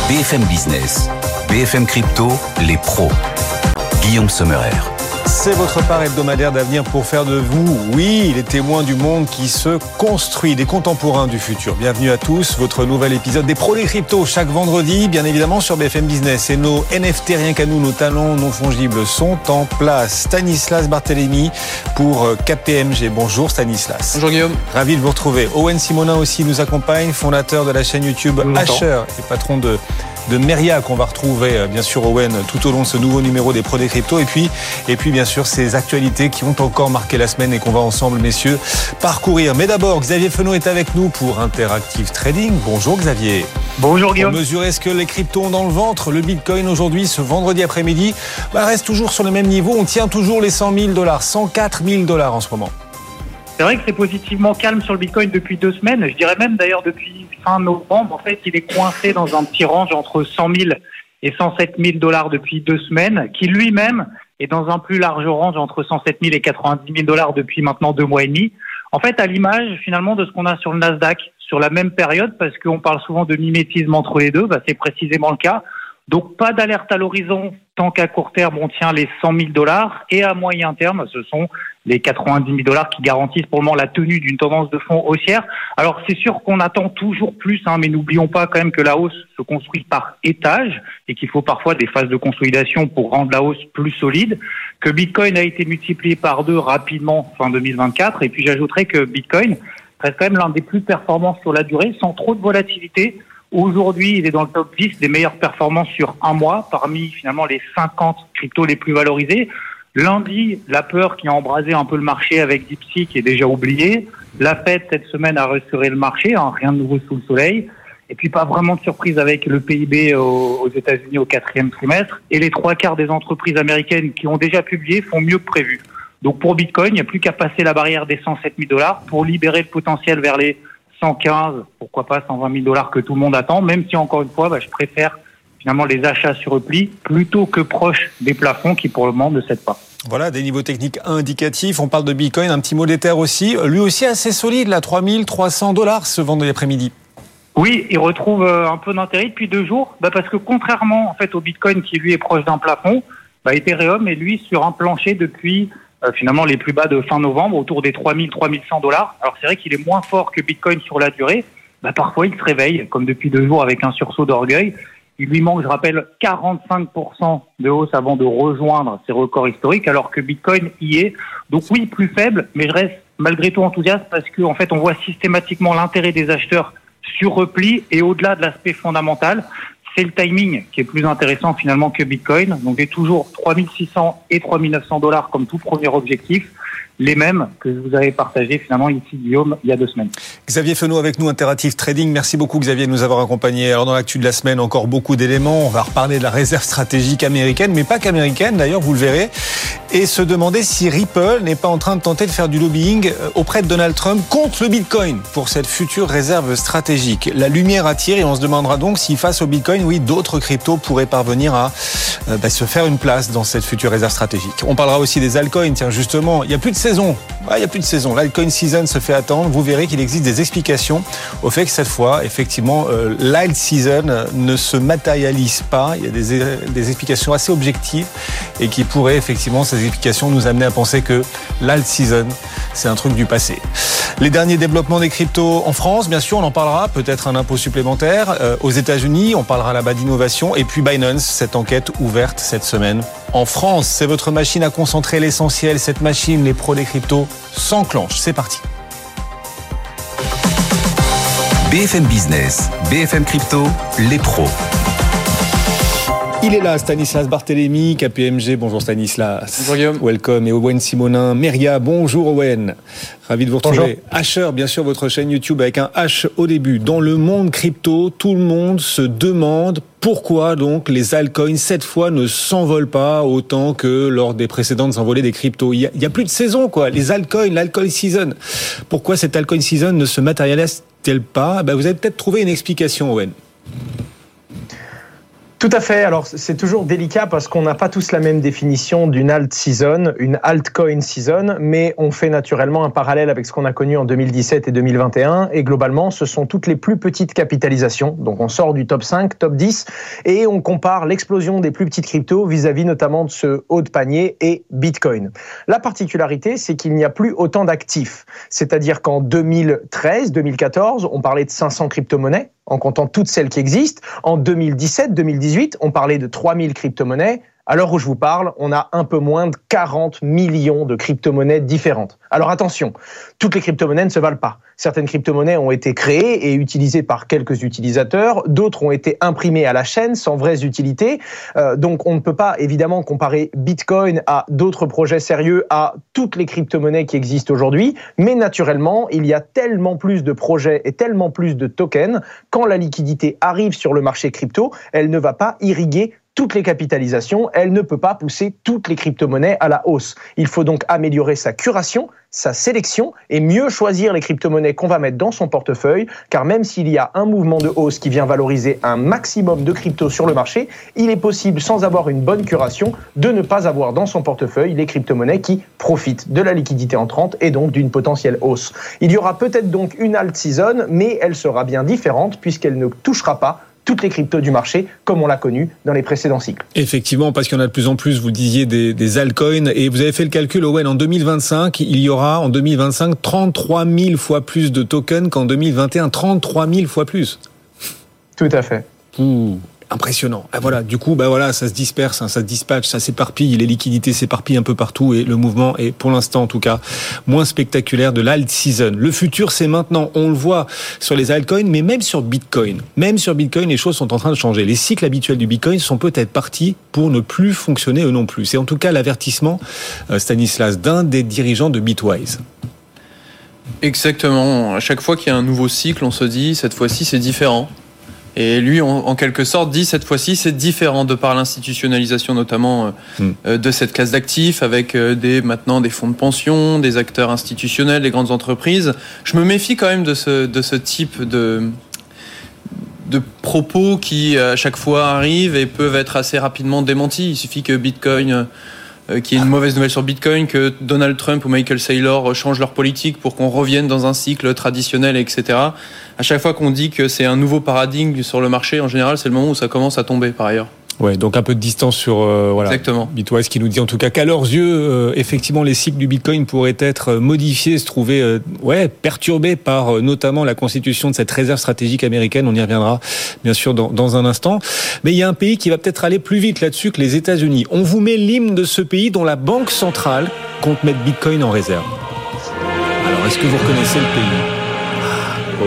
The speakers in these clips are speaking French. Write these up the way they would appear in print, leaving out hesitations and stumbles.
BFM Business, BFM Crypto, les pros. Guillaume Sommerer. C'est votre part hebdomadaire d'avenir pour faire de vous, oui, les témoins du monde qui se construit, des contemporains du futur. Bienvenue à tous, votre nouvel épisode des pros des cryptos, chaque vendredi, bien évidemment sur BFM Business. Et nos NFT, rien qu'à nous, nos talents non fongibles sont en place. Stanislas Barthélémy pour KPMG. Bonjour Stanislas. Bonjour Guillaume. Ravi de vous retrouver. Owen Simonin aussi nous accompagne, fondateur de la chaîne YouTube Asher et patron de Meria, qu'on va retrouver bien sûr Owen tout au long de ce nouveau numéro des pros des cryptos, et puis bien sûr ces actualités qui ont encore marqué la semaine et qu'on va ensemble, messieurs, parcourir. Mais d'abord, Xavier Fenot est avec nous pour Interactive Trading. Bonjour Xavier. Bonjour Guillaume. Pour mesurer ce que les cryptos ont dans le ventre, le Bitcoin aujourd'hui, ce vendredi après-midi, reste toujours sur le même niveau. On tient toujours les 100 000 $, 104 000 $ en ce moment. C'est vrai que c'est positivement calme sur le Bitcoin depuis 2 semaines. Je dirais même d'ailleurs depuis fin novembre. En fait, il est coincé dans un petit range entre 100 000 et 107 000 $ depuis 2 semaines, qui lui-même est dans un plus large range entre 107 000 et 90 000 $ depuis maintenant 2 mois et demi. En fait, à l'image finalement de ce qu'on a sur le Nasdaq sur la même période, parce qu'on parle souvent de mimétisme entre les deux, c'est précisément le cas. Donc pas d'alerte à l'horizon tant qu'à court terme on tient les 100 000 $, et à moyen terme ce sont les 90 000 $ qui garantissent pour le moment la tenue d'une tendance de fond haussière. Alors c'est sûr qu'on attend toujours plus, mais n'oublions pas quand même que la hausse se construit par étage et qu'il faut parfois des phases de consolidation pour rendre la hausse plus solide, que Bitcoin a été multiplié par 2 rapidement fin 2024, et puis j'ajouterais que Bitcoin reste quand même l'un des plus performants sur la durée sans trop de volatilité. Aujourd'hui, il est dans le top 10 des meilleures performances sur un mois, parmi finalement les 50 cryptos les plus valorisés. Lundi, la peur qui a embrasé un peu le marché avec DeepSeek est déjà oubliée. La Fed, cette semaine, a resserré le marché, rien de nouveau sous le soleil. Et puis pas vraiment de surprise avec le PIB aux États-Unis au 4e trimestre. Et les 3/4 des entreprises américaines qui ont déjà publié font mieux que prévu. Donc pour Bitcoin, il n'y a plus qu'à passer la barrière des 107 000 $ pour libérer le potentiel vers les 115, pourquoi pas 120 000 $ que tout le monde attend, même si encore une fois, je préfère finalement les achats sur repli plutôt que proches des plafonds qui pour le moment ne cèdent pas. Voilà, des niveaux techniques indicatifs. On parle de Bitcoin, un petit mot d'Ether aussi. Lui aussi assez solide, là, 3 300 $ ce vendredi après-midi. Oui, il retrouve un peu d'intérêt depuis 2 jours, parce que contrairement en fait au Bitcoin qui lui est proche d'un plafond, Ethereum est lui sur un plancher depuis finalement les plus bas de fin novembre, autour des 3 100 $. Alors c'est vrai qu'il est moins fort que Bitcoin sur la durée. Parfois il se réveille, comme depuis 2 jours, avec un sursaut d'orgueil. Il lui manque, je rappelle, 45% de hausse avant de rejoindre ses records historiques, alors que Bitcoin y est. Donc oui, plus faible, mais je reste malgré tout enthousiaste parce qu'en fait on voit systématiquement l'intérêt des acheteurs sur repli, et au-delà de l'aspect fondamental, c'est le timing qui est plus intéressant finalement que Bitcoin. Donc j'ai toujours 3 600 et 3 900 $ comme tout premier objectif, les mêmes que je vous avais partagés finalement ici, Guillaume, il y a 2 semaines. Xavier Fenot avec nous, Interactive Trading. Merci beaucoup Xavier de nous avoir accompagnés. Alors dans l'actu de la semaine, encore beaucoup d'éléments. On va reparler de la réserve stratégique américaine, mais pas qu'américaine d'ailleurs, vous le verrez. Et se demander si Ripple n'est pas en train de tenter de faire du lobbying auprès de Donald Trump contre le Bitcoin pour cette future réserve stratégique. La lumière attire et on se demandera donc si face au Bitcoin, oui, d'autres cryptos pourraient parvenir à se faire une place dans cette future réserve stratégique. On parlera aussi des altcoins. Tiens, justement, il n'y a plus de saison. Il n'y a plus de saison. L'altcoin season se fait attendre. Vous verrez qu'il existe des explications au fait que cette fois, effectivement, l'alt season ne se matérialise pas. Il y a des explications assez objectives et qui pourraient, effectivement, ces explications nous amener à penser que l'alt season, c'est un truc du passé. Les derniers développements des cryptos en France, bien sûr, on en parlera. Peut-être un impôt supplémentaire. Aux États-Unis, on parlera là-bas d'innovation. Et puis Binance, cette enquête ouverte cette semaine. En France, c'est votre machine à concentrer l'essentiel. Cette machine, les pros des cryptos, s'enclenche. C'est parti. BFM Business, BFM Crypto, les pros. Il est là, Stanislas Barthélémy, KPMG. Bonjour Stanislas. Bonjour Guillaume. Welcome. Et Owen Simonin, Meria. Bonjour Owen. Ravi de vous retrouver. Bonjour. Asher, bien sûr, votre chaîne YouTube avec un H au début. Dans le monde crypto, tout le monde se demande pourquoi donc les altcoins cette fois ne s'envolent pas autant que lors des précédentes envolées des cryptos. Il y a plus de saison, quoi. Les altcoins, l'altcoin season. Pourquoi cette altcoin season ne se matérialise-t-elle pas? Vous avez peut-être trouvé une explication, Owen. Tout à fait. Alors, c'est toujours délicat parce qu'on n'a pas tous la même définition d'une alt season, une altcoin season, mais on fait naturellement un parallèle avec ce qu'on a connu en 2017 et 2021. Et globalement, ce sont toutes les plus petites capitalisations. Donc, on sort du top 5, top 10 et on compare l'explosion des plus petites cryptos vis-à-vis notamment de ce haut de panier et Bitcoin. La particularité, c'est qu'il n'y a plus autant d'actifs. C'est-à-dire qu'en 2013, 2014, on parlait de 500 crypto-monnaies, en comptant toutes celles qui existent. En 2017, 2018, on parlait de 3000 crypto-monnaies. À l'heure où je vous parle, on a un peu moins de 40 millions de crypto-monnaies différentes. Alors attention, toutes les crypto-monnaies ne se valent pas. Certaines crypto-monnaies ont été créées et utilisées par quelques utilisateurs. D'autres ont été imprimées à la chaîne sans vraies utilités. Donc on ne peut pas évidemment comparer Bitcoin à d'autres projets sérieux, à toutes les crypto-monnaies qui existent aujourd'hui. Mais naturellement, il y a tellement plus de projets et tellement plus de tokens. Quand la liquidité arrive sur le marché crypto, elle ne va pas irriguer toutes les capitalisations, elle ne peut pas pousser toutes les crypto-monnaies à la hausse. Il faut donc améliorer sa curation, sa sélection et mieux choisir les crypto-monnaies qu'on va mettre dans son portefeuille, car même s'il y a un mouvement de hausse qui vient valoriser un maximum de cryptos sur le marché, il est possible, sans avoir une bonne curation, de ne pas avoir dans son portefeuille les crypto-monnaies qui profitent de la liquidité entrante et donc d'une potentielle hausse. Il y aura peut-être donc une alt season, mais elle sera bien différente puisqu'elle ne touchera pas toutes les cryptos du marché, comme on l'a connu dans les précédents cycles. Effectivement, parce qu'il y en a de plus en plus, vous disiez, des altcoins, et vous avez fait le calcul, Owen, en 2025, il y aura, en 2025, 33 000 fois plus de tokens qu'en 2021, 33 000 fois plus. Tout à fait. Impressionnant. Ah, voilà, du coup, ça se disperse, ça se dispatche, ça s'éparpille, les liquidités s'éparpillent un peu partout et le mouvement est, pour l'instant en tout cas, moins spectaculaire de l'alt season. Le futur, c'est maintenant. On le voit sur les altcoins, mais même sur Bitcoin. Même sur Bitcoin, les choses sont en train de changer. Les cycles habituels du Bitcoin sont peut-être partis pour ne plus fonctionner eux non plus. C'est en tout cas l'avertissement, Stanislas, d'un des dirigeants de Bitwise. Exactement. À chaque fois qu'il y a un nouveau cycle, on se dit, cette fois-ci, c'est différent. Et lui, en quelque sorte, dit cette fois-ci, c'est différent de par l'institutionnalisation notamment de cette classe d'actifs avec maintenant des fonds de pension, des acteurs institutionnels, des grandes entreprises. Je me méfie quand même de ce type de propos qui, à chaque fois, arrivent et peuvent être assez rapidement démentis. Il suffit que Bitcoin... qu'il y ait une mauvaise nouvelle sur Bitcoin, que Donald Trump ou Michael Saylor changent leur politique pour qu'on revienne dans un cycle traditionnel, etc. À chaque fois qu'on dit que c'est un nouveau paradigme sur le marché, en général, c'est le moment où ça commence à tomber, par ailleurs. Ouais, donc un peu de distance sur Exactement. Bitwise qui nous dit en tout cas qu'à leurs yeux, effectivement, les cycles du Bitcoin pourraient être modifiés, se trouver perturbés par notamment la constitution de cette réserve stratégique américaine. On y reviendra bien sûr dans un instant. Mais il y a un pays qui va peut-être aller plus vite là-dessus que les États-Unis. On vous met l'hymne de ce pays dont la banque centrale compte mettre Bitcoin en réserve. Alors, est-ce que vous reconnaissez le pays ?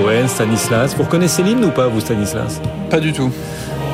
Owen, Stanislas, vous reconnaissez l'hymne ou pas, vous, Stanislas ? Pas du tout. Owen ?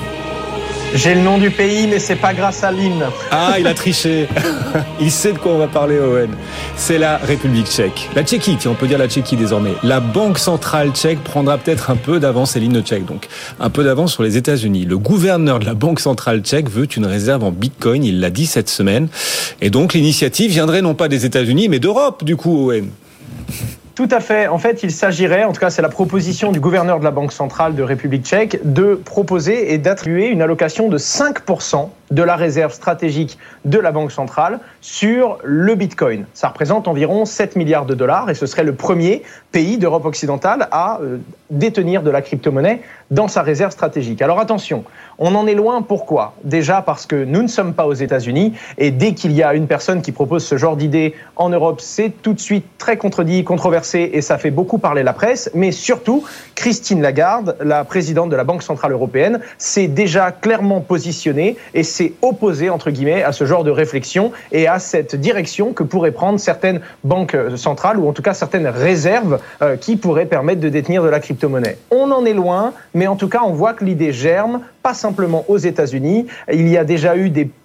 J'ai le nom du pays, mais c'est pas grâce à l'hymne. Ah, il a triché. Il sait de quoi on va parler, Owen. C'est la République tchèque. La Tchéquie, on peut dire la Tchéquie désormais. La Banque centrale tchèque prendra peut-être un peu d'avance, c'est l'hymne tchèque, donc un peu d'avance sur les États-Unis. Le gouverneur de la Banque centrale tchèque veut une réserve en Bitcoin, il l'a dit cette semaine. Et donc l'initiative viendrait non pas des États-Unis, mais d'Europe, du coup, Owen. Tout à fait. En fait, il s'agirait, en tout cas c'est la proposition du gouverneur de la Banque centrale de République tchèque, de proposer et d'attribuer une allocation de 5% de la réserve stratégique de la Banque centrale sur le Bitcoin. Ça représente environ 7 milliards de dollars et ce serait le premier pays d'Europe occidentale à détenir de la crypto-monnaie dans sa réserve stratégique. Alors attention, on en est loin. Pourquoi ? Déjà parce que nous ne sommes pas aux États-Unis et dès qu'il y a une personne qui propose ce genre d'idée en Europe, c'est tout de suite très contredit, controversé et ça fait beaucoup parler la presse. Mais surtout, Christine Lagarde, la présidente de la Banque centrale européenne, s'est déjà clairement positionnée et s'est opposée, entre guillemets, à ce genre de réflexion et à cette direction que pourraient prendre certaines banques centrales ou en tout cas certaines réserves qui pourraient permettre de détenir de la crypto-monnaie. On en est loin, mais en tout cas, on voit que l'idée germe, pas simplement aux États-Unis. Il y a déjà eu des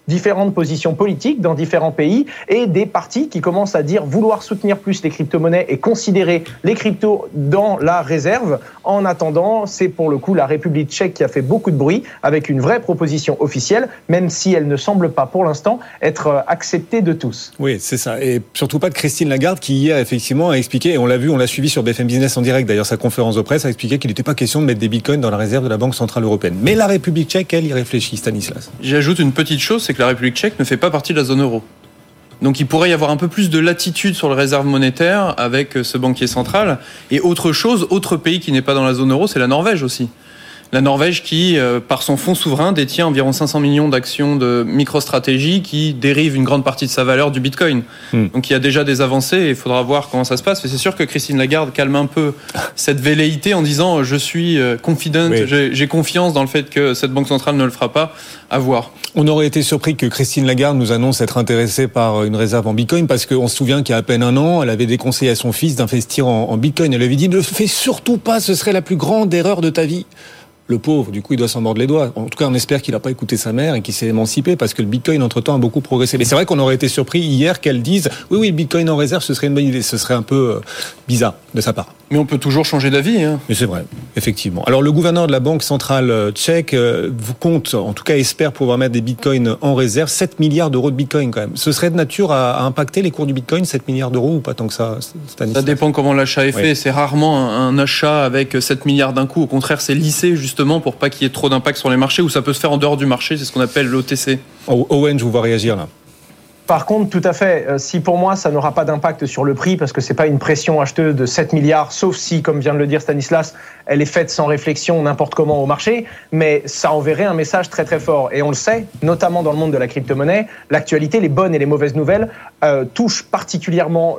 différentes positions politiques dans différents pays et des partis qui commencent à dire vouloir soutenir plus les crypto-monnaies et considérer les cryptos dans la réserve. En attendant, c'est pour le coup la République tchèque qui a fait beaucoup de bruit avec une vraie proposition officielle, même si elle ne semble pas pour l'instant être acceptée de tous. Oui, c'est ça. Et surtout pas de Christine Lagarde qui hier effectivement a expliqué, et on l'a vu, on l'a suivi sur BFM Business en direct d'ailleurs, sa conférence de presse a expliqué qu'il n'était pas question de mettre des bitcoins dans la réserve de la Banque Centrale Européenne. Mais la République tchèque, elle, y réfléchit, Stanislas. J'ajoute une petite chose, c'est que la République tchèque ne fait pas partie de la zone euro. Donc il pourrait y avoir un peu plus de latitude sur le réserve monétaire avec ce banquier central. Et autre chose, autre pays qui n'est pas dans la zone euro, c'est la Norvège aussi. La Norvège qui, par son fonds souverain, détient environ 500 millions d'actions de micro-stratégie qui dérivent une grande partie de sa valeur du Bitcoin. Donc il y a déjà des avancées et il faudra voir comment ça se passe. Mais c'est sûr que Christine Lagarde calme un peu cette velléité en disant « je suis confident, oui. j'ai confiance dans le fait que cette banque centrale ne le fera pas ». À voir. On aurait été surpris que Christine Lagarde nous annonce être intéressée par une réserve en Bitcoin parce qu'on se souvient qu'il y a à peine un an, elle avait déconseillé à son fils d'investir en Bitcoin. Elle lui avait dit « ne le fais surtout pas, ce serait la plus grande erreur de ta vie ». Le pauvre, du coup, il doit s'en mordre les doigts. En tout cas, on espère qu'il n'a pas écouté sa mère et qu'il s'est émancipé parce que le Bitcoin, entre-temps, a beaucoup progressé. Mais c'est vrai qu'on aurait été surpris hier qu'elle dise « oui, le Bitcoin en réserve, ce serait une bonne idée ». Ce serait un peu bizarre de sa part. Mais on peut toujours changer d'avis. Hein. Mais c'est vrai, effectivement. Alors, le gouverneur de la Banque centrale tchèque compte, en tout cas espère pouvoir mettre des bitcoins en réserve, 7 milliards d'euros de bitcoin quand même. Ce serait de nature à impacter les cours du bitcoin, 7 milliards d'euros ou pas tant que ça, Stanislas ? Ça dépend comment l'achat est fait. Oui. C'est rarement un achat avec 7 milliards d'un coup. Au contraire, c'est lissé justement pour pas qu'il y ait trop d'impact sur les marchés ou ça peut se faire en dehors du marché. C'est ce qu'on appelle l'OTC. Owen, je vous vois réagir là. Par contre, tout à fait, si pour moi ça n'aura pas d'impact sur le prix parce que c'est pas une pression acheteuse de 7 milliards, sauf si, comme vient de le dire Stanislas, elle est faite sans réflexion n'importe comment au marché, mais ça enverrait un message très très fort. Et on le sait, notamment dans le monde de la crypto-monnaie, l'actualité, les bonnes et les mauvaises nouvelles touchent particulièrement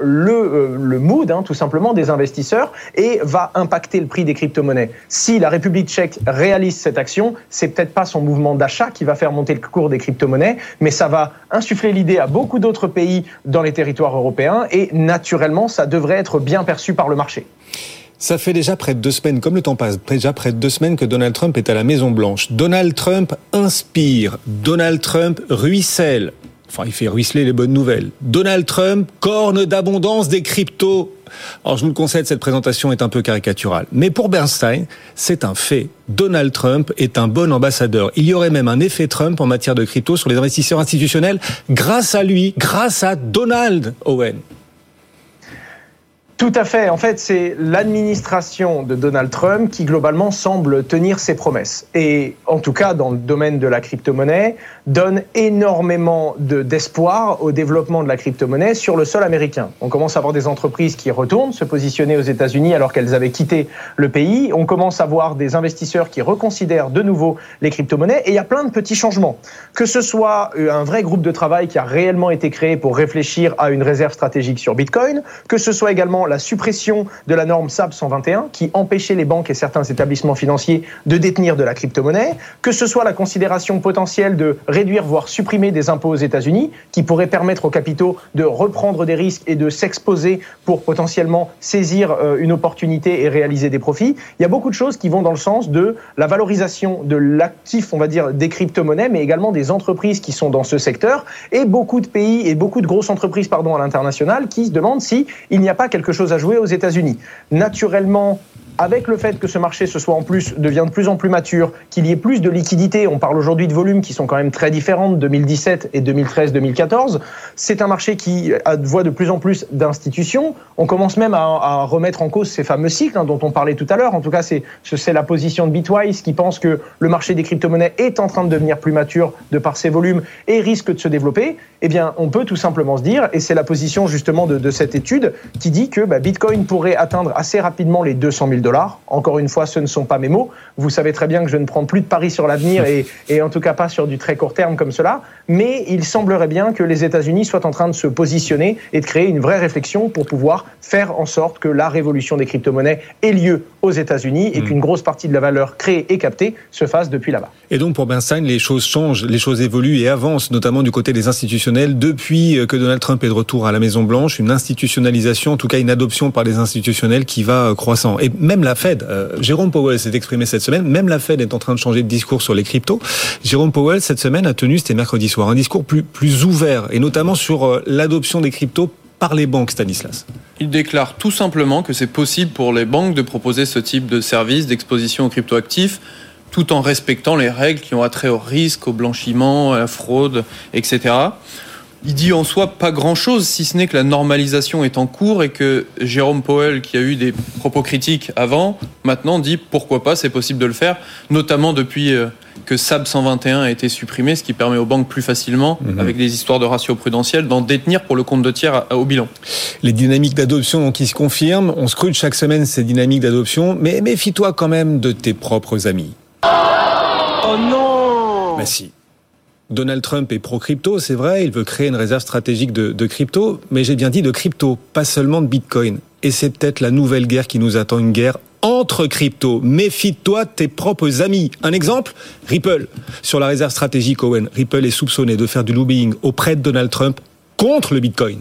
le mood, tout simplement, des investisseurs et va impacter le prix des crypto-monnaies. Si la République tchèque réalise cette action, c'est peut-être pas son mouvement d'achat qui va faire monter le cours des crypto-monnaies, mais ça va insuffler l'idée à beaucoup d'autres pays dans les territoires européens et naturellement, ça devrait être bien perçu par le marché. Ça fait déjà près de 2 semaines, comme le temps passe, déjà près de 2 semaines que Donald Trump est à la Maison-Blanche. Donald Trump inspire, Donald Trump ruisselle, enfin il fait ruisseler les bonnes nouvelles. Donald Trump, corne d'abondance des cryptos. Alors je vous le concède, cette présentation est un peu caricaturale. Mais pour Bernstein, c'est un fait. Donald Trump est un bon ambassadeur. Il y aurait même un effet Trump en matière de crypto sur les investisseurs institutionnels grâce à lui, grâce à Donald Owen. Tout à fait. En fait, c'est l'administration de Donald Trump qui, globalement, semble tenir ses promesses. Et, en tout cas, dans le domaine de la crypto-monnaie, donne énormément d'espoir au développement de la crypto-monnaie sur le sol américain. On commence à avoir des entreprises qui retournent se positionner aux États-Unis alors qu'elles avaient quitté le pays. On commence à voir des investisseurs qui reconsidèrent de nouveau les crypto-monnaies. Et il y a plein de petits changements. Que ce soit un vrai groupe de travail qui a réellement été créé pour réfléchir à une réserve stratégique sur Bitcoin, que ce soit également la suppression de la norme SAB 121 qui empêchait les banques et certains établissements financiers de détenir de la crypto-monnaie, que ce soit la considération potentielle de réduire voire supprimer des impôts aux États-Unis qui pourrait permettre aux capitaux de reprendre des risques et de s'exposer pour potentiellement saisir une opportunité et réaliser des profits. Il y a beaucoup de choses qui vont dans le sens de la valorisation de l'actif, on va dire, des crypto-monnaies, mais également des entreprises qui sont dans ce secteur et beaucoup de pays et beaucoup de grosses entreprises, à l'international qui se demandent si il n'y a pas quelque chose à jouer aux États-Unis. Naturellement, avec le fait que ce marché devient de plus en plus mature, qu'il y ait plus de liquidités, on parle aujourd'hui de volumes qui sont quand même très différents de 2017 et 2013-2014, c'est un marché qui voit de plus en plus d'institutions. On commence même à remettre en cause ces fameux cycles dont on parlait tout à l'heure. En tout cas, c'est la position de Bitwise qui pense que le marché des crypto-monnaies est en train de devenir plus mature de par ses volumes et risque de se développer. Eh bien, on peut tout simplement se dire, et c'est la position justement de cette étude qui dit que Bitcoin pourrait atteindre assez rapidement les 200 000 $. Encore une fois, ce ne sont pas mes mots. Vous savez très bien que je ne prends plus de paris sur l'avenir et en tout cas pas sur du très court terme comme cela. Mais il semblerait bien que les États-Unis soient en train de se positionner et de créer une vraie réflexion pour pouvoir faire en sorte que la révolution des crypto-monnaies ait lieu aux États-Unis et qu'une grosse partie de la valeur créée et captée se fasse depuis là-bas. Et donc pour Bernstein, les choses changent, les choses évoluent et avancent, notamment du côté des institutionnels. Depuis que Donald Trump est de retour à la Maison-Blanche, une institutionnalisation, en tout cas une adoption par les institutionnels qui va croissant. Et même même la Fed, Jérôme Powell s'est exprimé cette semaine, même la Fed est en train de changer de discours sur les cryptos. Jérôme Powell, cette semaine, a tenu, c'était mercredi soir, un discours plus ouvert, et notamment sur l'adoption des cryptos par les banques, Stanislas. Il déclare tout simplement que c'est possible pour les banques de proposer ce type de service d'exposition aux cryptoactifs tout en respectant les règles qui ont attrait au risque, au blanchiment, à la fraude, etc. Il dit en soi pas grand-chose, si ce n'est que la normalisation est en cours et que Jérôme Powell, qui a eu des propos critiques avant, maintenant dit pourquoi pas, c'est possible de le faire, notamment depuis que SAB 121 a été supprimé, ce qui permet aux banques plus facilement, avec des histoires de ratio prudentiel, d'en détenir pour le compte de tiers au bilan. Les dynamiques d'adoption donc, qui se confirment, on scrute chaque semaine ces dynamiques d'adoption, mais méfie-toi quand même de tes propres amis. Oh non! Bah si. Donald Trump est pro-crypto, c'est vrai, il veut créer une réserve stratégique de crypto, mais j'ai bien dit de crypto, pas seulement de Bitcoin. Et c'est peut-être la nouvelle guerre qui nous attend, une guerre entre crypto. Méfie-toi de tes propres amis. Un exemple, Ripple. Sur la réserve stratégique Owen, Ripple est soupçonné de faire du lobbying auprès de Donald Trump contre le Bitcoin.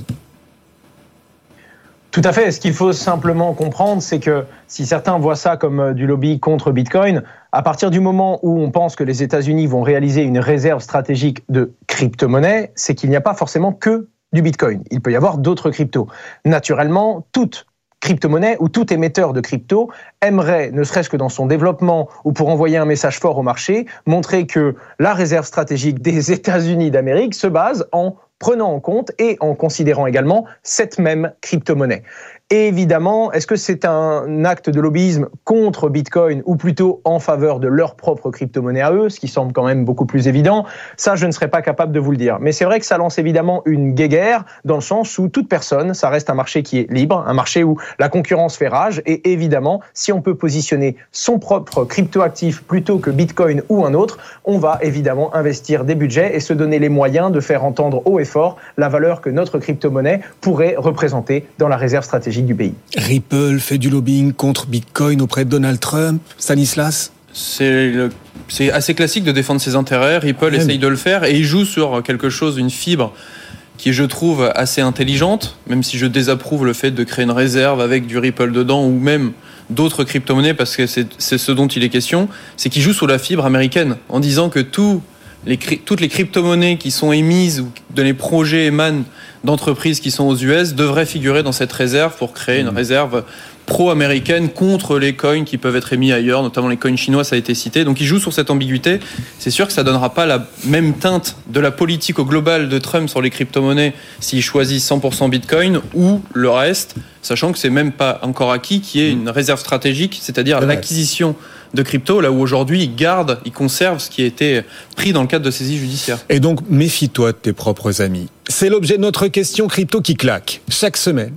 Tout à fait. Ce qu'il faut simplement comprendre, c'est que si certains voient ça comme du lobby contre Bitcoin, à partir du moment où on pense que les États-Unis vont réaliser une réserve stratégique de crypto-monnaie, c'est qu'il n'y a pas forcément que du Bitcoin. Il peut y avoir d'autres cryptos. Naturellement, toute crypto-monnaie ou tout émetteur de crypto aimerait, ne serait-ce que dans son développement ou pour envoyer un message fort au marché, montrer que la réserve stratégique des États-Unis d'Amérique se base en prenant en compte et en considérant également cette même crypto-monnaie. Et évidemment, est-ce que c'est un acte de lobbyisme contre Bitcoin ou plutôt en faveur de leur propre crypto-monnaie à eux, ce qui semble quand même beaucoup plus évident? Ça, je ne serais pas capable de vous le dire. Mais c'est vrai que ça lance évidemment une guéguerre dans le sens où toute personne, ça reste un marché qui est libre, un marché où la concurrence fait rage. Et évidemment, si on peut positionner son propre crypto-actif plutôt que Bitcoin ou un autre, on va évidemment investir des budgets et se donner les moyens de faire entendre haut et fort la valeur que notre crypto-monnaie pourrait représenter dans la réserve stratégique du pays. Ripple fait du lobbying contre Bitcoin auprès de Donald Trump. Stanislas ? C'est assez classique de défendre ses intérêts. Ripple essaye de le faire et il joue sur quelque chose, une fibre qui, je trouve, assez intelligente, même si je désapprouve le fait de créer une réserve avec du Ripple dedans ou même d'autres crypto-monnaies, parce que c'est ce dont il est question, c'est qu'il joue sur la fibre américaine en disant que toutes les crypto-monnaies qui sont émises ou dont les projets émanent d'entreprises qui sont aux US devraient figurer dans cette réserve pour créer une réserve pro-américaine contre les coins qui peuvent être émis ailleurs, notamment les coins chinois, ça a été cité. Donc il joue sur cette ambiguïté. C'est sûr que ça donnera pas la même teinte de la politique au global de Trump sur les crypto-monnaies s'il choisit 100% Bitcoin ou le reste, sachant que c'est même pas encore acquis qu'il y ait une réserve stratégique, c'est-à-dire l'acquisition de crypto, là où aujourd'hui il conserve ce qui a été pris dans le cadre de saisies judiciaires. Et donc, méfie-toi de tes propres amis. C'est l'objet de notre question crypto qui claque. Chaque semaine,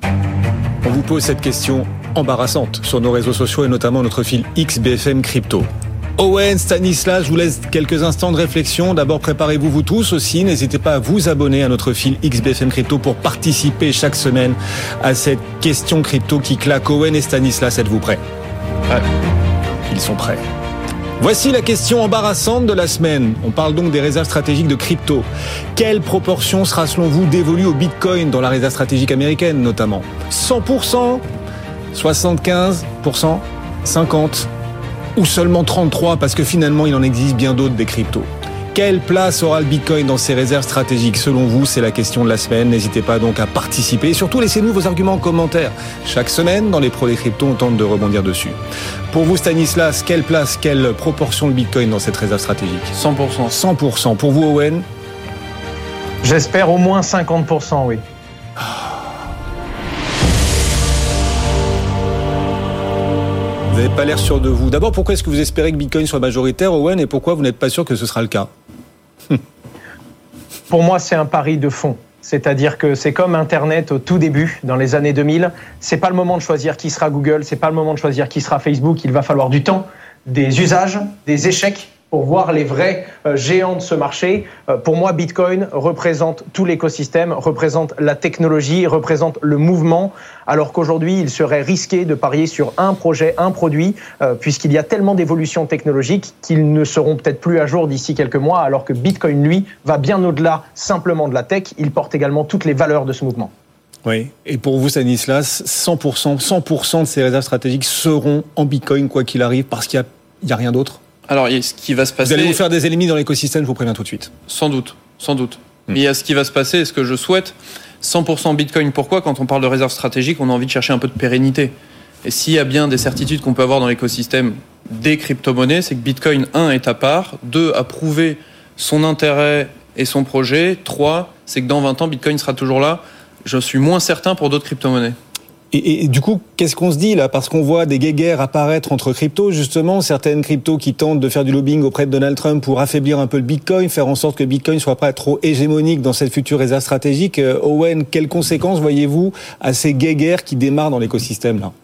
on vous pose cette question embarrassante sur nos réseaux sociaux et notamment notre fil XBFM Crypto. Owen, Stanislas, je vous laisse quelques instants de réflexion. D'abord, préparez-vous vous tous aussi. N'hésitez pas à vous abonner à notre fil XBFM Crypto pour participer chaque semaine à cette question crypto qui claque. Owen et Stanislas, êtes-vous prêts ? Ouais. Ils sont prêts. Voici la question embarrassante de la semaine. On parle donc des réserves stratégiques de crypto. Quelle proportion sera selon vous dévolue au Bitcoin dans la réserve stratégique américaine notamment ? 100%, 75%, 50% ou seulement 33% parce que finalement il en existe bien d'autres des cryptos. Quelle place aura le Bitcoin dans ces réserves stratégiques ? Selon vous, c'est la question de la semaine. N'hésitez pas donc à participer. Et surtout, laissez-nous vos arguments en commentaire. Chaque semaine, dans les pros des cryptos, on tente de rebondir dessus. Pour vous, Stanislas, quelle place, quelle proportion de Bitcoin dans cette réserve stratégique ? 100%. 100%. Pour vous, Owen ? J'espère au moins 50%, oui. Vous n'avez pas l'air sûr de vous. D'abord, pourquoi est-ce que vous espérez que Bitcoin soit majoritaire, Owen, et pourquoi vous n'êtes pas sûr que ce sera le cas ? Pour moi, c'est un pari de fond. C'est-à-dire que c'est comme Internet au tout début, dans les années 2000. C'est pas le moment de choisir qui sera Google, c'est pas le moment de choisir qui sera Facebook. Il va falloir du temps, des usages, des échecs pour voir les vrais géants de ce marché. Pour moi, Bitcoin représente tout l'écosystème, représente la technologie, représente le mouvement, alors qu'aujourd'hui, il serait risqué de parier sur un projet, un produit, puisqu'il y a tellement d'évolutions technologiques qu'ils ne seront peut-être plus à jour d'ici quelques mois, alors que Bitcoin, lui, va bien au-delà simplement de la tech. Il porte également toutes les valeurs de ce mouvement. Oui. Et pour vous, Stanislas, 100% de ces réserves stratégiques seront en Bitcoin, quoi qu'il arrive, parce qu'il n'y a rien d'autre? Alors, ce qui va se passer... Vous allez vous faire des ennemis dans l'écosystème, je vous préviens tout de suite. Sans doute. Mais il y a ce qui va se passer, et ce que je souhaite, 100% Bitcoin. Pourquoi? Quand on parle de réserves stratégiques, on a envie de chercher un peu de pérennité. Et s'il y a bien des certitudes qu'on peut avoir dans l'écosystème des crypto-monnaies, c'est que Bitcoin, 1, est à part, 2, a prouvé son intérêt et son projet, 3, c'est que dans 20 ans, Bitcoin sera toujours là. Je suis moins certain pour d'autres crypto-monnaies. Et du coup, qu'est-ce qu'on se dit là? Parce qu'on voit des guéguerres apparaître entre cryptos, justement, certaines cryptos qui tentent de faire du lobbying auprès de Donald Trump pour affaiblir un peu le Bitcoin, faire en sorte que Bitcoin soit pas trop hégémonique dans cette future réserve stratégique. Owen, quelles conséquences voyez-vous à ces guéguerres qui démarrent dans l'écosystème là?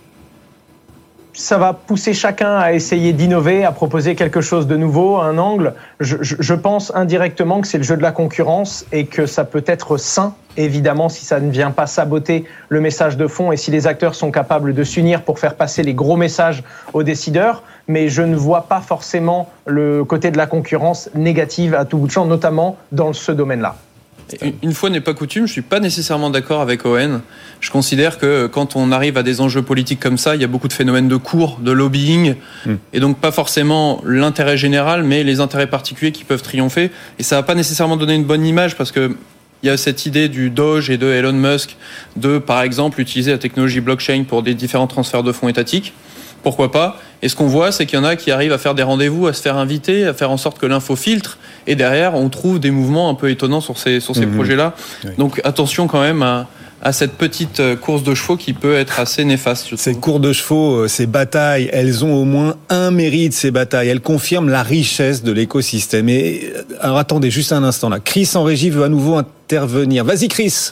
Ça va pousser chacun à essayer d'innover, à proposer quelque chose de nouveau, un angle. Je pense indirectement que c'est le jeu de la concurrence et que ça peut être sain, évidemment, si ça ne vient pas saboter le message de fond et si les acteurs sont capables de s'unir pour faire passer les gros messages aux décideurs. Mais je ne vois pas forcément le côté de la concurrence négative à tout bout de champ, notamment dans ce domaine-là. Une fois n'est pas coutume, je ne suis pas nécessairement d'accord avec Owen. Je considère que quand on arrive à des enjeux politiques comme ça, il y a beaucoup de phénomènes de cours, de lobbying, et donc pas forcément l'intérêt général, mais les intérêts particuliers qui peuvent triompher. Et ça ne va pas nécessairement donner une bonne image, parce que il y a cette idée du Doge et de Elon Musk de, par exemple, utiliser la technologie blockchain pour des différents transferts de fonds étatiques. Pourquoi pas? Et ce qu'on voit, c'est qu'il y en a qui arrivent à faire des rendez-vous, à se faire inviter, à faire en sorte que l'info filtre. Et derrière, on trouve des mouvements un peu étonnants sur ces projets-là. Oui. Donc attention quand même à cette petite course de chevaux qui peut être assez néfaste. Ces courses de chevaux, ces batailles, elles ont au moins un mérite, ces batailles. Elles confirment la richesse de l'écosystème. Et alors attendez juste un instant là. Chris en régie veut à nouveau intervenir. Vas-y Chris.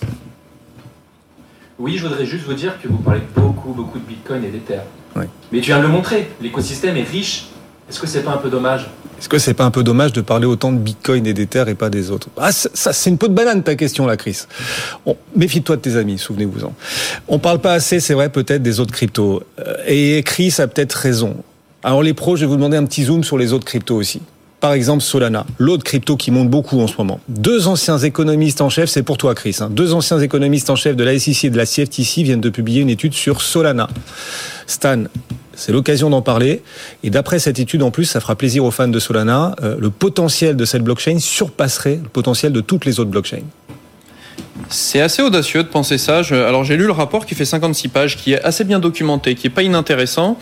Oui, je voudrais juste vous dire que vous parlez beaucoup de Bitcoin et d'Ether. Oui. Mais tu viens de le montrer, l'écosystème est riche. Est-ce que c'est pas un peu dommage? Est-ce que c'est pas un peu dommage de parler autant de Bitcoin et d'Ether et pas des autres? Ah, ça, c'est une peau de banane ta question là, Chris. Méfie-toi de tes amis, souvenez-vous-en. On parle pas assez, c'est vrai, peut-être des autres cryptos. Et Chris a peut-être raison. Alors les pros, je vais vous demander un petit zoom sur les autres cryptos aussi. Par exemple, Solana, l'autre crypto qui monte beaucoup en ce moment. 2 anciens économistes en chef, c'est pour toi Chris, 2 anciens économistes en chef de la SEC et de la CFTC viennent de publier une étude sur Solana. Stan, c'est l'occasion d'en parler. Et d'après cette étude, en plus, ça fera plaisir aux fans de Solana, le potentiel de cette blockchain surpasserait le potentiel de toutes les autres blockchains. C'est assez audacieux de penser ça. Alors j'ai lu le rapport qui fait 56 pages, qui est assez bien documenté, qui est pas inintéressant.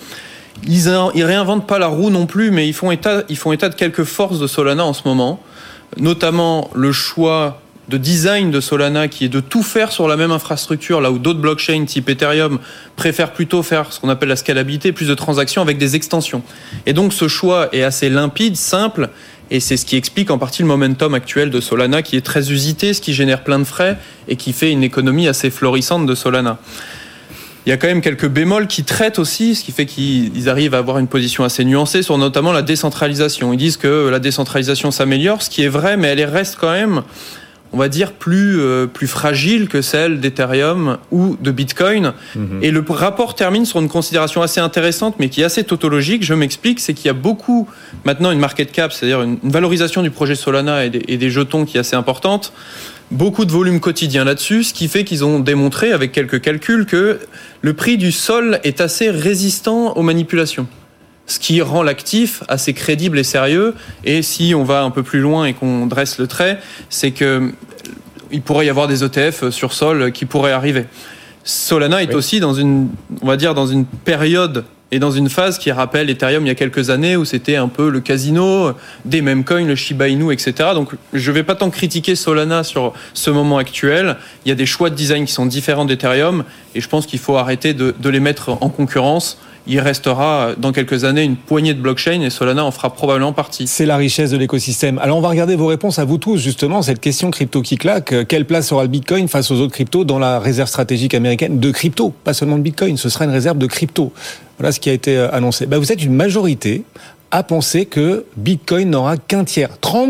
Ils réinventent pas la roue non plus, mais ils font état de quelques forces de Solana en ce moment, notamment le choix de design de Solana qui est de tout faire sur la même infrastructure, là où d'autres blockchains type Ethereum préfèrent plutôt faire ce qu'on appelle la scalabilité, plus de transactions avec des extensions. Et donc ce choix est assez limpide, simple, et c'est ce qui explique en partie le momentum actuel de Solana qui est très usité, ce qui génère plein de frais et qui fait une économie assez florissante de Solana. Il y a quand même quelques bémols qui traitent aussi, ce qui fait qu'ils arrivent à avoir une position assez nuancée sur notamment la décentralisation. Ils disent que la décentralisation s'améliore, ce qui est vrai, mais elle reste quand même, on va dire, plus fragile que celle d'Ethereum ou de Bitcoin. Et le rapport termine sur une considération assez intéressante, mais qui est assez tautologique. Je m'explique, c'est qu'il y a beaucoup, maintenant, une market cap, c'est-à-dire une valorisation du projet Solana et des jetons qui est assez importante. Beaucoup de volume quotidien là-dessus, ce qui fait qu'ils ont démontré, avec quelques calculs, que le prix du sol est assez résistant aux manipulations. Ce qui rend l'actif assez crédible et sérieux. Et si on va un peu plus loin et qu'on dresse le trait, c'est que il pourrait y avoir des ETF sur sol qui pourraient arriver. Solana est aussi dans une période et dans une phase qui rappelle Ethereum il y a quelques années où c'était un peu le casino des mêmes coins, le Shiba Inu, etc. Donc je ne vais pas tant critiquer Solana sur ce moment actuel. Il y a des choix de design qui sont différents d'Ethereum et je pense qu'il faut arrêter de les mettre en concurrence. Il restera dans quelques années une poignée de blockchains et Solana en fera probablement partie. C'est la richesse de l'écosystème. Alors on va regarder vos réponses à vous tous, justement, cette question crypto qui claque. Quelle place aura le Bitcoin face aux autres cryptos dans la réserve stratégique américaine de crypto? Pas seulement de Bitcoin, ce sera une réserve de crypto. Voilà ce qui a été annoncé. Vous êtes une majorité à penser que Bitcoin n'aura qu'un tiers.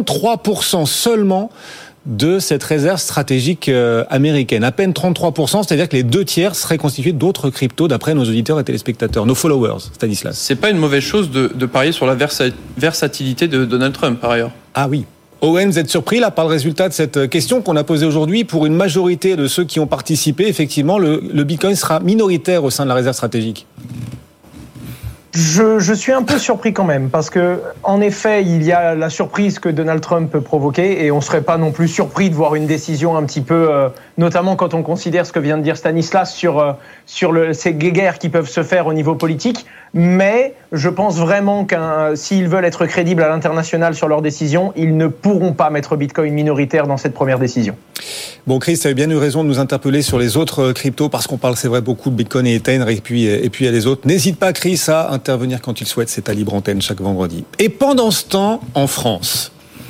33% seulement de cette réserve stratégique américaine. À peine 33%, c'est-à-dire que les 2 tiers seraient constitués d'autres cryptos d'après nos auditeurs et téléspectateurs, nos followers, Stanislas. C'est pas une mauvaise chose de parier sur la versatilité de Donald Trump, par ailleurs. Ah oui. Owen, vous êtes surpris là par le résultat de cette question qu'on a posée aujourd'hui? Pour une majorité de ceux qui ont participé, effectivement, le Bitcoin sera minoritaire au sein de la réserve stratégique. Je suis un peu surpris quand même, parce que en effet, il y a la surprise que Donald Trump peut provoquer, et on serait pas non plus surpris de voir une décision un petit peu, notamment quand on considère ce que vient de dire Stanislas sur ces guerres qui peuvent se faire au niveau politique. Mais je pense vraiment s'ils veulent être crédibles à l'international sur leurs décisions, ils ne pourront pas mettre Bitcoin minoritaire dans cette première décision. Bon, Chris, tu avais bien eu raison de nous interpeller sur les autres cryptos, parce qu'on parle, c'est vrai, beaucoup de Bitcoin et Ether, et puis il y a les autres. N'hésite pas, Chris, à intervenir quand il souhaite. C'est ta libre antenne chaque vendredi. Et pendant ce temps, en France,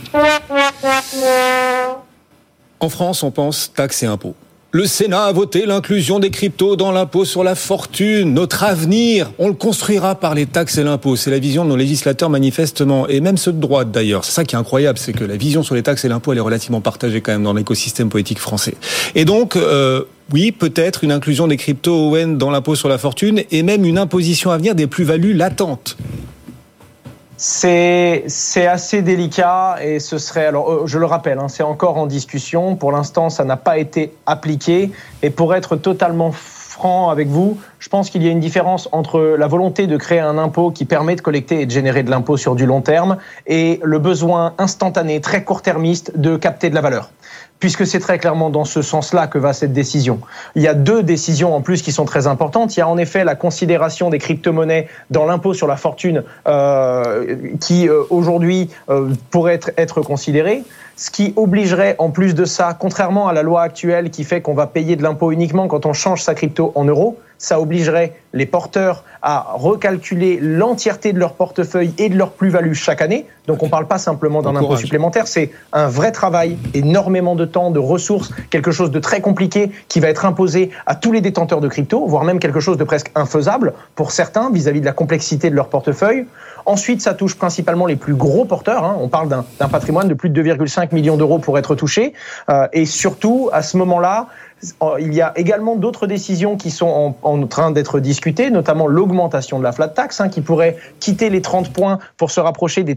on pense taxes et impôts. Le Sénat a voté l'inclusion des cryptos dans l'impôt sur la fortune. Notre avenir, on le construira par les taxes et l'impôt. C'est la vision de nos législateurs manifestement, et même ceux de droite d'ailleurs. C'est ça qui est incroyable, c'est que la vision sur les taxes et l'impôt, elle est relativement partagée quand même dans l'écosystème politique français. Et donc, oui, peut-être une inclusion des cryptos Owen dans l'impôt sur la fortune, et même une imposition à venir des plus-values latentes. C'est assez délicat, et ce serait, alors je le rappelle, c'est encore en discussion. Pour l'instant, ça n'a pas été appliqué. Et pour être totalement franc avec vous, je pense qu'il y a une différence entre la volonté de créer un impôt qui permet de collecter et de générer de l'impôt sur du long terme et le besoin instantané, très court-termiste de capter de la valeur. Puisque c'est très clairement dans ce sens-là que va cette décision. Il y a deux décisions en plus qui sont très importantes. Il y a en effet la considération des crypto-monnaies dans l'impôt sur la fortune qui aujourd'hui pourrait être considérée. Ce qui obligerait en plus de ça, contrairement à la loi actuelle qui fait qu'on va payer de l'impôt uniquement quand on change sa crypto en euros, ça obligerait les porteurs à recalculer l'entièreté de leur portefeuille et de leur plus-value chaque année. Donc on ne parle pas simplement d'un impôt supplémentaire, c'est un vrai travail, énormément de temps, de ressources, quelque chose de très compliqué qui va être imposé à tous les détenteurs de crypto, voire même quelque chose de presque infaisable pour certains vis-à-vis de la complexité de leur portefeuille. Ensuite, ça touche principalement les plus gros porteurs. On parle d'un patrimoine de plus de 2,5 millions d'euros pour être touché. Et surtout, à ce moment-là, il y a également d'autres décisions qui sont en train d'être discutées, notamment l'augmentation de la flat tax, qui pourrait quitter les 30 points pour se rapprocher des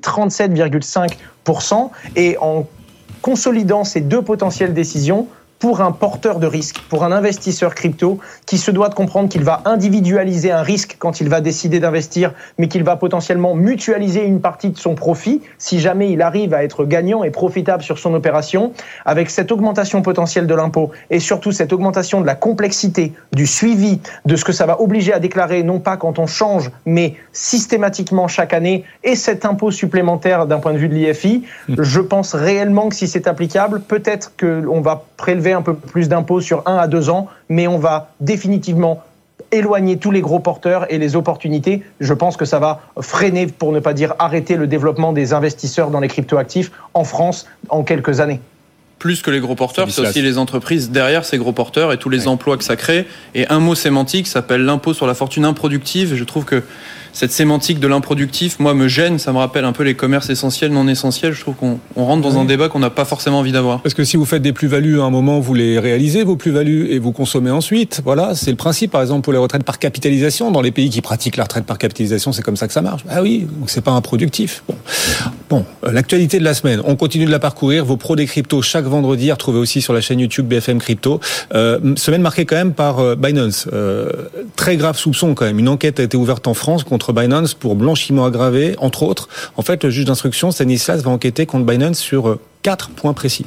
37,5%. Et en consolidant ces deux potentielles décisions, pour un porteur de risque, pour un investisseur crypto qui se doit de comprendre qu'il va individualiser un risque quand il va décider d'investir, mais qu'il va potentiellement mutualiser une partie de son profit si jamais il arrive à être gagnant et profitable sur son opération. Avec cette augmentation potentielle de l'impôt et surtout cette augmentation de la complexité, du suivi, de ce que ça va obliger à déclarer, non pas quand on change, mais systématiquement chaque année, et cet impôt supplémentaire d'un point de vue de l'IFI, je pense réellement que si c'est applicable, peut-être qu'on va prélever un peu plus d'impôts sur 1 à 2 ans, mais on va définitivement éloigner tous les gros porteurs et les opportunités. Je pense que ça va freiner, pour ne pas dire arrêter, le développement des investisseurs dans les cryptoactifs en France en quelques années. Plus que les gros porteurs, c'est aussi les entreprises derrière ces gros porteurs et tous les emplois que ça crée. Et un mot sémantique s'appelle l'impôt sur la fortune improductive. Et je trouve que cette sémantique de l'improductif, moi, me gêne. Ça me rappelle un peu les commerces essentiels, non essentiels. Je trouve qu'on rentre dans un débat qu'on n'a pas forcément envie d'avoir. Parce que si vous faites des plus-values à un moment, vous les réalisez, vos plus-values, et vous consommez ensuite. Voilà, c'est le principe, par exemple, pour les retraites par capitalisation. Dans les pays qui pratiquent la retraite par capitalisation, c'est comme ça que ça marche. Ah oui, donc c'est pas improductif. Bon, l'actualité de la semaine, on continue de la parcourir. Vos pros des cryptos chaque vendredi, retrouvez aussi sur la chaîne YouTube BFM Crypto. Semaine marquée quand même par Binance. Très grave soupçon quand même. Une enquête a été ouverte en France contre Binance pour blanchiment aggravé, entre autres. En fait, le juge d'instruction, Stanislas, va enquêter contre Binance sur 4 points précis.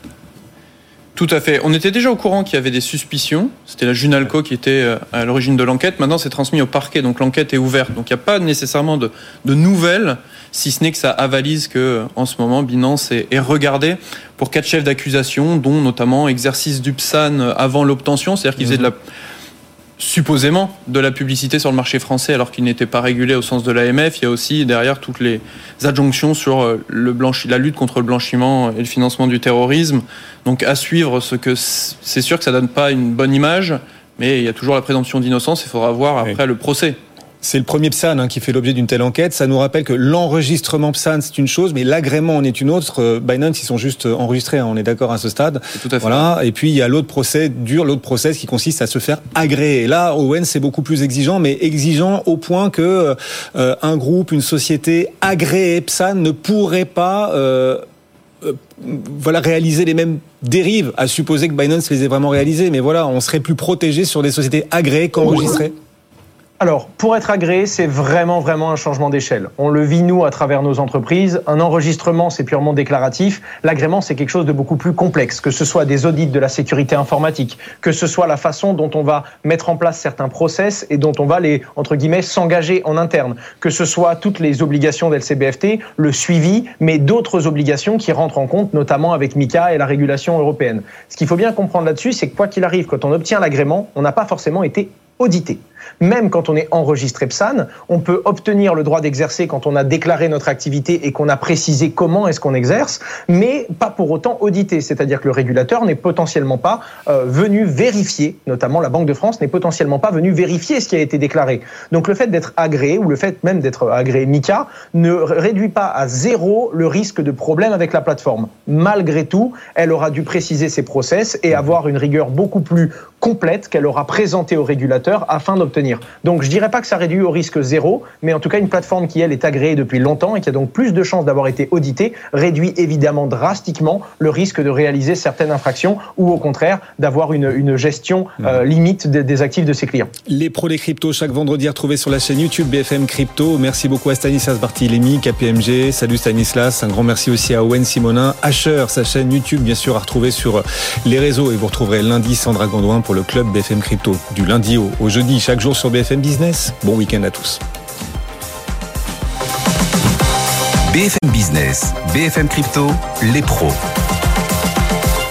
Tout à fait. On était déjà au courant qu'il y avait des suspicions. C'était la Junalco qui était à l'origine de l'enquête. Maintenant, c'est transmis au parquet, donc l'enquête est ouverte. Donc, il n'y a pas nécessairement de nouvelles, si ce n'est que ça avalise que, en ce moment, Binance est regardé pour 4 chefs d'accusation, dont notamment exercice du PSAN avant l'obtention, c'est-à-dire qu'ils faisaient supposément de la publicité sur le marché français alors qu'il n'était pas régulé au sens de l'AMF. Il y a aussi derrière toutes les adjonctions sur la lutte contre le blanchiment et le financement du terrorisme. Donc à suivre, c'est sûr que ça donne pas une bonne image, mais il y a toujours la présomption d'innocence. Il faudra voir après le procès. C'est le premier PSAN qui fait l'objet d'une telle enquête. Ça nous rappelle que l'enregistrement PSAN, c'est une chose, mais l'agrément en est une autre. Binance, ils sont juste enregistrés, on est d'accord à ce stade. Tout à fait. Voilà. Et puis, il y a l'autre procès qui consiste à se faire agréer. Et là, Owen, c'est beaucoup plus exigeant, mais exigeant au point que un groupe, une société agréée PSAN ne pourrait pas réaliser les mêmes dérives, à supposer que Binance les ait vraiment réalisées. Mais voilà, on serait plus protégé sur des sociétés agréées qu'enregistrées. Alors, pour être agréé, c'est vraiment un changement d'échelle. On le vit, nous, à travers nos entreprises. Un enregistrement, c'est purement déclaratif. L'agrément, c'est quelque chose de beaucoup plus complexe, que ce soit des audits de la sécurité informatique, que ce soit la façon dont on va mettre en place certains process et dont on va les, entre guillemets, s'engager en interne, que ce soit toutes les obligations d'LCBFT, le suivi, mais d'autres obligations qui rentrent en compte, notamment avec MiCA et la régulation européenne. Ce qu'il faut bien comprendre là-dessus, c'est que quoi qu'il arrive, quand on obtient l'agrément, on n'a pas forcément été audité. Même quand on est enregistré PSAN, on peut obtenir le droit d'exercer quand on a déclaré notre activité et qu'on a précisé comment est-ce qu'on exerce, mais pas pour autant audité. C'est-à-dire que le régulateur n'est potentiellement pas venu vérifier, notamment la Banque de France n'est potentiellement pas venue vérifier ce qui a été déclaré. Donc le fait d'être agréé, ou le fait même d'être agréé MiCA, ne réduit pas à zéro le risque de problème avec la plateforme. Malgré tout, elle aura dû préciser ses process et avoir une rigueur beaucoup plus complète qu'elle aura présentée au régulateur afin d'obtenir. Donc je dirais pas que ça réduit au risque zéro, mais en tout cas une plateforme qui elle est agréée depuis longtemps et qui a donc plus de chances d'avoir été auditée réduit évidemment drastiquement le risque de réaliser certaines infractions ou au contraire d'avoir une gestion limite des actifs de ses clients. Les pros des cryptos chaque vendredi retrouvés sur la chaîne YouTube BFM Crypto. Merci beaucoup à Stanislas Barthélémy, KPMG. Salut Stanislas. Un grand merci aussi à Owen Simonin. Asher, sa chaîne YouTube bien sûr à retrouver sur les réseaux et vous retrouverez lundi Sandra Gondouin pour le club BFM Crypto du lundi au jeudi chaque jour sur BFM Business. Bon week-end à tous. BFM Business, BFM Crypto, les pros.